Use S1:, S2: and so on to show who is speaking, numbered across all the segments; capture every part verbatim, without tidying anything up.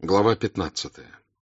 S1: Глава пятнадцатая.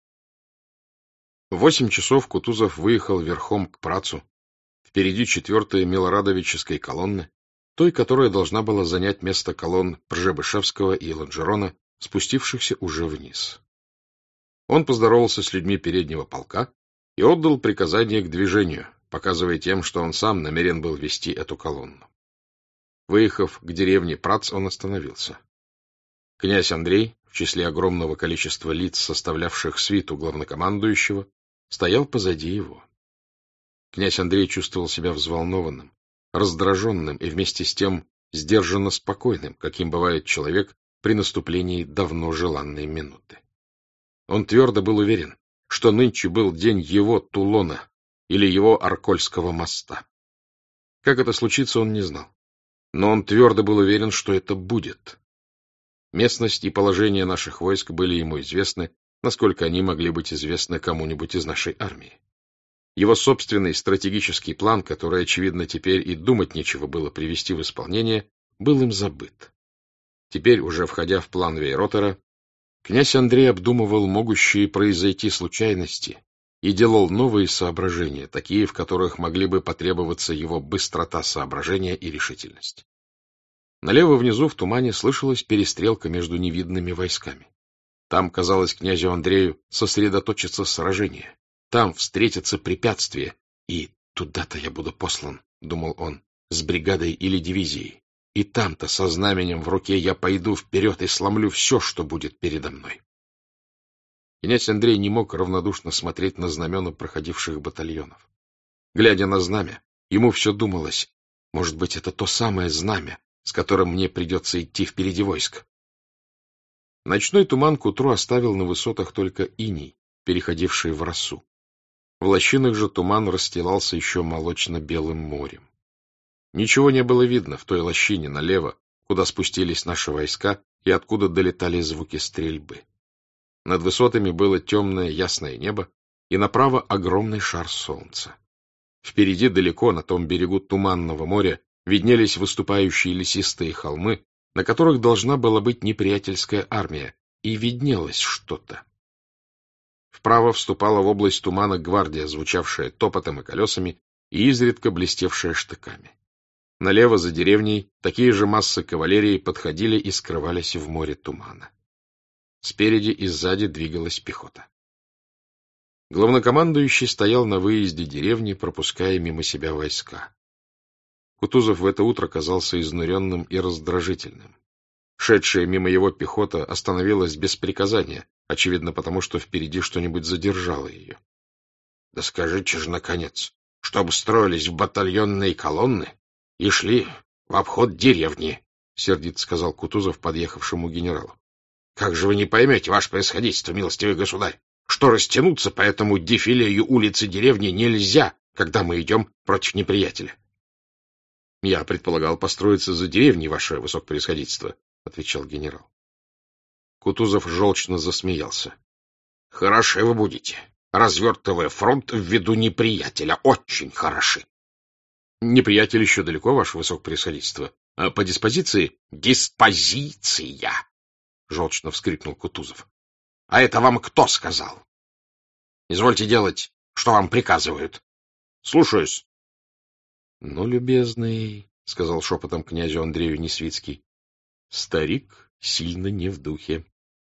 S1: В восемь часов Кутузов выехал верхом к Працу, впереди четвертой Милорадовической колонны, той, которая должна была занять место колонн Пржебышевского и Лонжерона, спустившихся уже вниз. Он поздоровался с людьми переднего полка и отдал приказание к движению, показывая тем, что он сам намерен был вести эту колонну. Выехав к деревне Прац, он остановился. Князь Андрей, в числе огромного количества лиц, составлявших свиту главнокомандующего, стоял позади его. Князь Андрей чувствовал себя взволнованным, раздраженным и вместе с тем сдержанно спокойным, каким бывает человек при наступлении давно желанной минуты. Он твердо был уверен, что нынче был день его Тулона или его Аркольского моста. Как это случится, он не знал, но он твердо был уверен, что это будет. Местность и положение наших войск были ему известны, насколько они могли быть известны кому-нибудь из нашей армии. Его собственный стратегический план, который, очевидно, теперь и думать нечего было привести в исполнение, был им забыт. Теперь, уже входя в план Вейротера, князь Андрей обдумывал могущие произойти случайности и делал новые соображения, такие, в которых могли бы потребоваться его быстрота соображения и решительность. Налево внизу в тумане слышалась перестрелка между невидными войсками. Там, казалось князю Андрею, сосредоточится сражение. Там встретятся препятствия. И туда-то я буду послан, — думал он, — с бригадой или дивизией. И там-то со знаменем в руке я пойду вперед и сломлю все, что будет передо мной. Князь Андрей не мог равнодушно смотреть на знамена проходивших батальонов. Глядя на знамя, ему все думалось, может быть, это то самое знамя, с которым мне придется идти впереди войск. Ночной туман к утру оставил на высотах только иней, переходивший в росу. В лощинах же туман расстилался еще молочно-белым морем. Ничего не было видно в той лощине налево, куда спустились наши войска и откуда долетали звуки стрельбы. Над высотами было темное ясное небо, и направо огромный шар солнца. Впереди далеко, на том берегу Туманного моря, виднелись выступающие лесистые холмы, на которых должна была быть неприятельская армия, и виднелось что-то. Вправо вступала в область тумана гвардия, звучавшая топотом и колесами и изредка блестевшая штыками. Налево, за деревней, такие же массы кавалерии подходили и скрывались в море тумана. Спереди и сзади двигалась пехота. Главнокомандующий стоял на выезде деревни, пропуская мимо себя войска. Кутузов в это утро казался изнуренным и раздражительным. Шедшая мимо его пехота остановилась без приказания, очевидно потому, что впереди что-нибудь задержало ее. — Да скажите же, наконец, чтобы строились в батальонные колонны и шли в обход деревни, — сердито сказал Кутузов подъехавшему генералу. — Как же вы не поймете, ваше превосходительство, милостивый государь, что растянуться по этому дефилею улицы деревни нельзя, когда мы идем против неприятеля? — Я предполагал построиться за деревней, ваше высокопревосходительство, — отвечал генерал. Кутузов желчно засмеялся. — Хороши вы будете, развертывая фронт в виду неприятеля. Очень хороши. — Неприятель еще далеко, ваше высокопревосходительство. А по диспозиции... — Диспозиция! — желчно вскрикнул Кутузов. — А это вам кто сказал? Извольте делать, что вам приказывают. Слушаюсь. — Ну, любезный, — сказал шепотом князю Андрею Несвицкий, — старик сильно не в духе.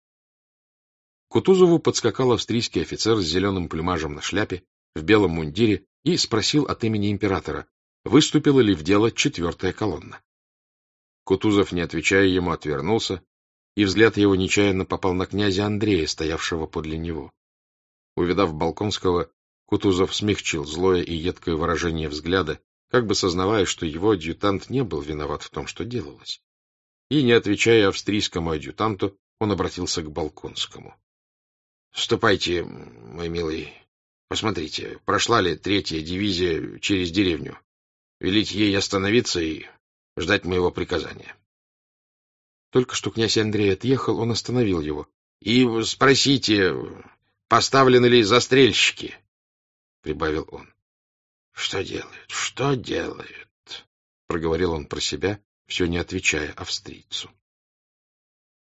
S1: К Кутузову подскакал австрийский офицер с зеленым плюмажем на шляпе, в белом мундире, и спросил от имени императора, выступила ли в дело четвертая колонна. Кутузов, не отвечая ему, отвернулся, и взгляд его нечаянно попал на князя Андрея, стоявшего подле него. Увидав Болконского, Кутузов смягчил злое и едкое выражение взгляда, как бы сознавая, что его адъютант не был виноват в том, что делалось. И, не отвечая австрийскому адъютанту, он обратился к Болконскому. — Ступайте, мой милый, посмотрите, прошла ли третья дивизия через деревню. Велите ей остановиться и ждать моего приказания. Только что князь Андрей отъехал, он остановил его. — И спросите, поставлены ли застрельщики? — прибавил он. — Что делают? Что делают? — проговорил он про себя, все не отвечая австрийцу.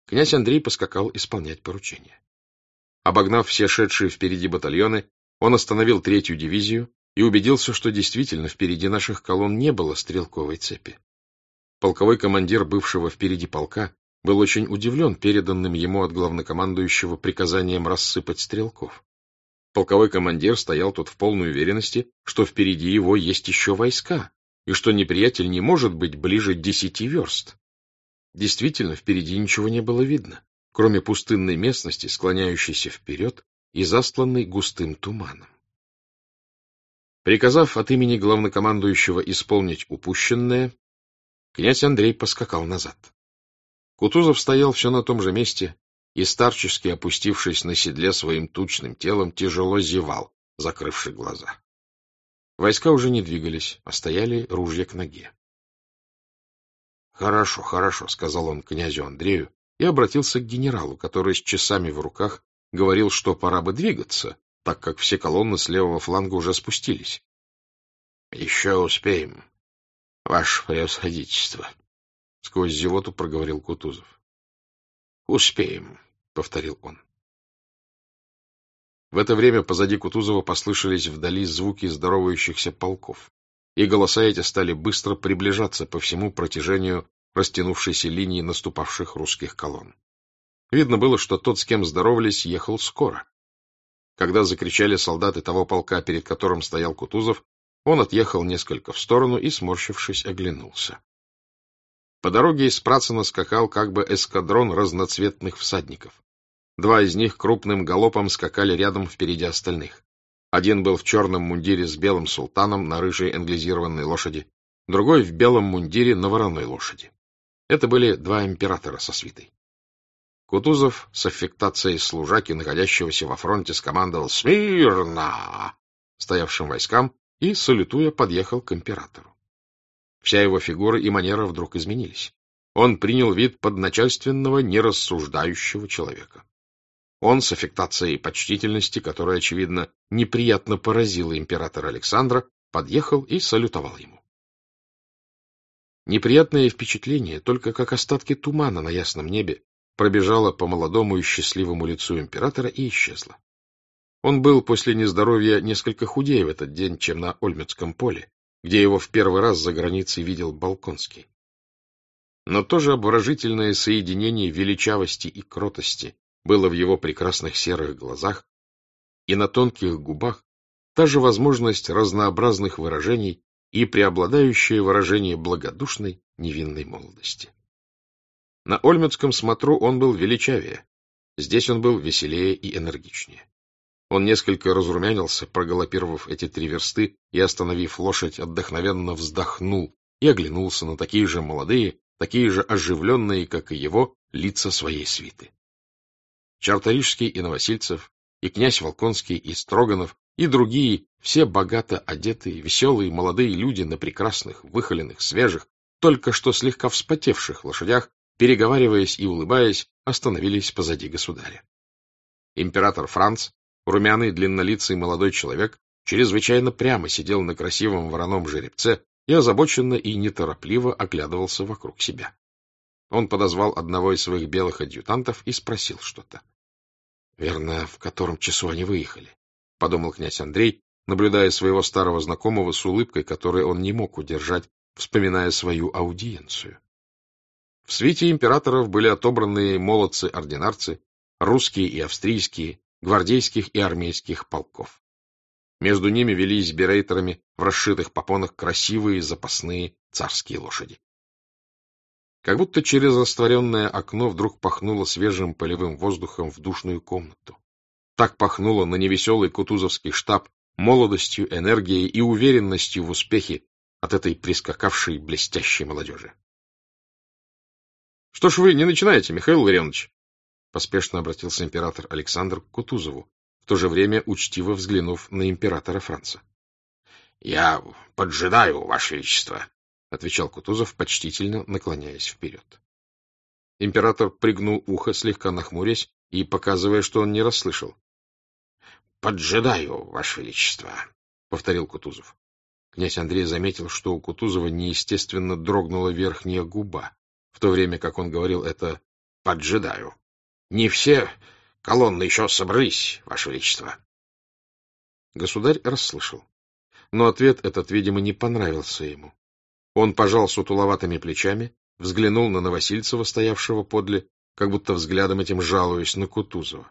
S1: Князь Андрей поскакал исполнять поручение. Обогнав все шедшие впереди батальоны, он остановил третью дивизию и убедился, что действительно впереди наших колонн не было стрелковой цепи. Полковой командир бывшего впереди полка был очень удивлен переданным ему от главнокомандующего приказанием рассыпать стрелков. Полковой командир стоял тут в полной уверенности, что впереди его есть еще войска, и что неприятель не может быть ближе десяти верст. Действительно, впереди ничего не было видно, кроме пустынной местности, склоняющейся вперед и застланной густым туманом. Приказав от имени главнокомандующего исполнить упущенное, князь Андрей поскакал назад. Кутузов стоял все на том же месте и, старчески опустившись на седле своим тучным телом, тяжело зевал, закрывши глаза. Войска уже не двигались, а стояли ружья к ноге. — Хорошо, хорошо, — сказал он князю Андрею и обратился к генералу, который с часами в руках говорил, что пора бы двигаться, так как все колонны с левого фланга уже спустились. — Еще успеем, ваше превосходительство, — сквозь зевоту проговорил Кутузов. — Успеем, — повторил он. В это время позади Кутузова послышались вдали звуки здоровающихся полков, и голоса эти стали быстро приближаться по всему протяжению растянувшейся линии наступавших русских колонн. Видно было, что тот, с кем здоровались, ехал скоро. Когда закричали солдаты того полка, перед которым стоял Кутузов, он отъехал несколько в сторону и, сморщившись, оглянулся. По дороге из Працина скакал как бы эскадрон разноцветных всадников. Два из них крупным галопом скакали рядом впереди остальных. Один был в черном мундире с белым султаном на рыжей англизированной лошади, другой в белом мундире на вороной лошади. Это были два императора со свитой. Кутузов с аффектацией служаки, находящегося во фронте, скомандовал «Смирно!» стоявшим войскам и, салютуя, подъехал к императору. Вся его фигура и манера вдруг изменились. Он принял вид подначальственного, нерассуждающего человека. Он с аффектацией почтительности, которая, очевидно, неприятно поразила императора Александра, подъехал и салютовал ему. Неприятное впечатление, только как остатки тумана на ясном небе, пробежало по молодому и счастливому лицу императора и исчезло. Он был после нездоровья несколько худее в этот день, чем на Ольмецком поле, где его в первый раз за границей видел Болконский. Но то же обворожительное соединение величавости и кротости было в его прекрасных серых глазах, и на тонких губах та же возможность разнообразных выражений и преобладающее выражение благодушной, невинной молодости. На Ольмецком смотру он был величавее, здесь он был веселее и энергичнее. Он несколько разрумянился, прогалопировав эти три версты и, остановив лошадь, отдохновенно вздохнул и оглянулся на такие же молодые, такие же оживленные, как и его, лица своей свиты. Чарторижский и Новосильцев, и князь Волконский, и Строганов, и другие, все богато одетые, веселые, молодые люди на прекрасных, выхоленных, свежих, только что слегка вспотевших лошадях, переговариваясь и улыбаясь, остановились позади государя. Император Франц, румяный, длиннолицый молодой человек, чрезвычайно прямо сидел на красивом вороном жеребце и озабоченно и неторопливо оглядывался вокруг себя. Он подозвал одного из своих белых адъютантов и спросил что-то. — Верно, в котором часу они выехали? — подумал князь Андрей, наблюдая своего старого знакомого с улыбкой, которой он не мог удержать, вспоминая свою аудиенцию. В свите императоров были отобраны молодцы-ординарцы, русские и австрийские, гвардейских и армейских полков. Между ними велись берейтерами в расшитых попонах красивые запасные царские лошади. Как будто через растворенное окно вдруг пахнуло свежим полевым воздухом в душную комнату. Так пахнуло на невеселый кутузовский штаб молодостью, энергией и уверенностью в успехе от этой прискакавшей блестящей молодежи. — Что ж вы не начинаете, Михаил Ларионович? — поспешно обратился император Александр к Кутузову, в то же время учтиво взглянув на императора Франца. — Я поджидаю, Ваше Величество, — отвечал Кутузов, почтительно наклоняясь вперед. Император пригнул ухо, слегка нахмурясь и показывая, что он не расслышал. — Поджидаю, Ваше Величество, — повторил Кутузов. Князь Андрей заметил, что у Кутузова неестественно дрогнула верхняя губа, в то время как он говорил это поджидаю. Не все колонны еще собрались, Ваше Величество. Государь расслышал. Но ответ этот, видимо, не понравился ему. Он пожал сутуловатыми плечами, взглянул на Новосильцева, стоявшего подле, как будто взглядом этим жалуясь на Кутузова.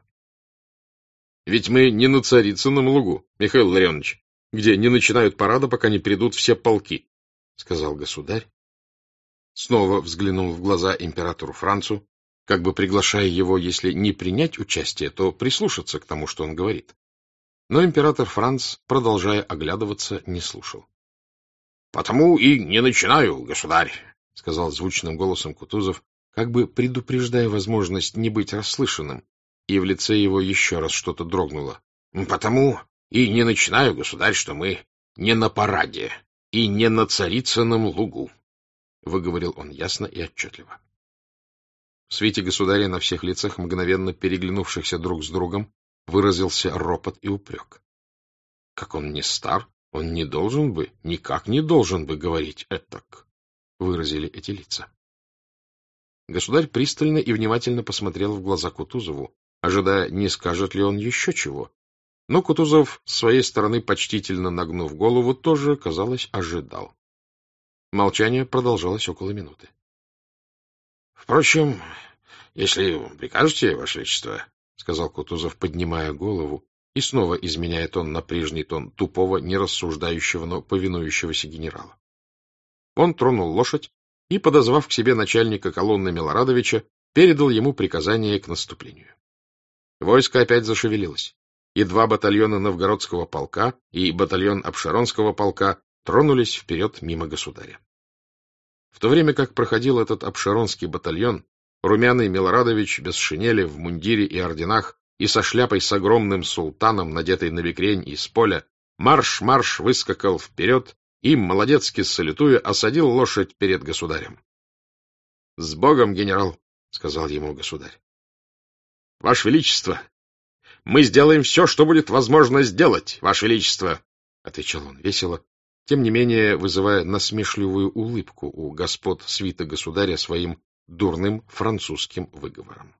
S1: — Ведь мы не на Царицыном лугу, Михаил Ларионович, где не начинают парада, пока не придут все полки, — сказал государь. Снова взглянул в глаза императору Францу, как бы приглашая его, если не принять участие, то прислушаться к тому, что он говорит. Но император Франц, продолжая оглядываться, не слушал. — Потому и не начинаю, государь, — сказал звучным голосом Кутузов, как бы предупреждая возможность не быть расслышанным, и в лице его еще раз что-то дрогнуло. — Потому и не начинаю, государь, что мы не на параде и не на Царицыном лугу, — выговорил он ясно и отчетливо. В свете государя на всех лицах, мгновенно переглянувшихся друг с другом, выразился ропот и упрек. Как он не стар, он не должен бы, никак не должен бы говорить этак, выразили эти лица. Государь пристально и внимательно посмотрел в глаза Кутузову, ожидая, не скажет ли он еще чего. Но Кутузов, с своей стороны почтительно нагнув голову, тоже, казалось, ожидал. Молчание продолжалось около минуты. — Впрочем, если прикажете, Ваше Величество, — сказал Кутузов, поднимая голову, и снова изменяя тон на прежний тон тупого, нерассуждающего, но повинующегося генерала. Он тронул лошадь и, подозвав к себе начальника колонны Милорадовича, передал ему приказание к наступлению. Войско опять зашевелилось, и два батальона Новгородского полка и батальон Апшеронского полка тронулись вперед мимо государя. В то время как проходил этот Апшеронский батальон, румяный Милорадович без шинели, в мундире и орденах, и со шляпой с огромным султаном, надетой на бекрень из поля, марш-марш выскакал вперед и, молодецки салютуя, осадил лошадь перед государем. — С Богом, генерал! — сказал ему государь. — Ваше Величество! Мы сделаем все, что будет возможно сделать, Ваше Величество! — отвечал он весело, тем не менее вызывая насмешливую улыбку у господ свита государя своим дурным французским выговором.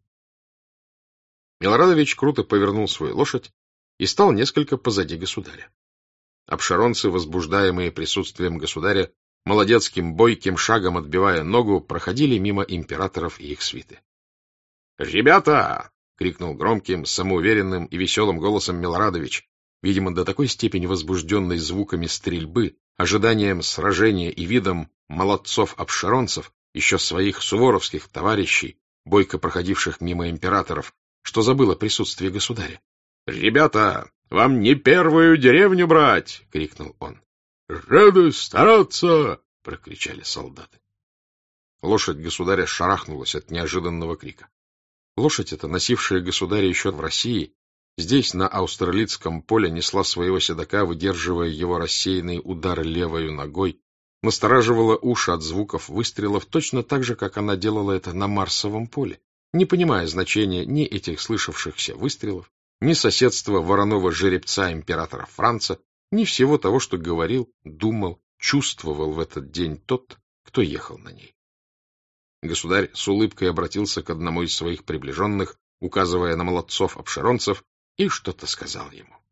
S1: Милорадович круто повернул свою лошадь и стал несколько позади государя. Апшеронцы, возбуждаемые присутствием государя, молодецким бойким шагом отбивая ногу, проходили мимо императоров и их свиты. — Ребята! — крикнул громким, самоуверенным и веселым голосом Милорадович, видимо, до такой степени возбужденный звуками стрельбы, ожиданием сражения и видом молодцов-апшеронцев, еще своих суворовских товарищей, бойко проходивших мимо императоров, что забыл о присутствии государя. — Ребята, вам не первую деревню брать! — крикнул он. — Рады стараться! — прокричали солдаты. Лошадь государя шарахнулась от неожиданного крика. Лошадь эта, носившая государя еще в России, здесь, на Аустерлицком поле, несла своего седока, выдерживая его рассеянные удары левою ногой, настораживала уши от звуков выстрелов точно так же, как она делала это на Марсовом поле, не понимая значения ни этих слышавшихся выстрелов, ни соседства вороного жеребца императора Франца, ни всего того, что говорил, думал, чувствовал в этот день тот, кто ехал на ней. Государь с улыбкой обратился к одному из своих приближенных, указывая на молодцов-апшеронцев, и что-то сказал ему.